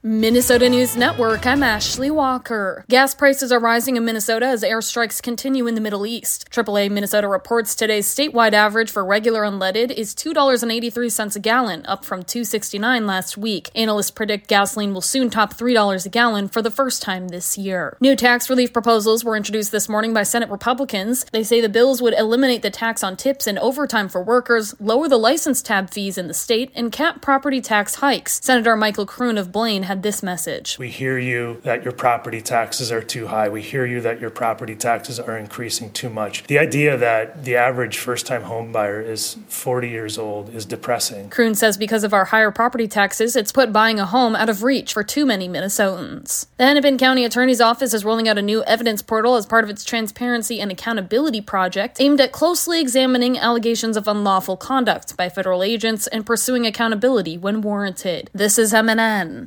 Minnesota News Network, I'm Ashley Walker. Gas prices are rising in Minnesota as airstrikes continue in the Middle East. AAA Minnesota reports today's statewide average for regular unleaded is $2.83 a gallon, up from $2.69 last week. Analysts predict gasoline will soon top $3 a gallon for the first time this year. New tax relief proposals were introduced this morning by Senate Republicans. They say the bills would eliminate the tax on tips and overtime for workers, lower the license tab fees in the state, and cap property tax hikes. Senator Michael Kroon of Blaine had this message. We hear you that your property taxes are too high. We hear you that your property taxes are increasing too much. The idea that the average first-time home buyer is 40 years old is depressing. Kroon says because of our higher property taxes, it's put buying a home out of reach for too many Minnesotans. The Hennepin County Attorney's Office is rolling out a new evidence portal as part of its transparency and accountability project aimed at closely examining allegations of unlawful conduct by federal agents and pursuing accountability when warranted. This is MNN.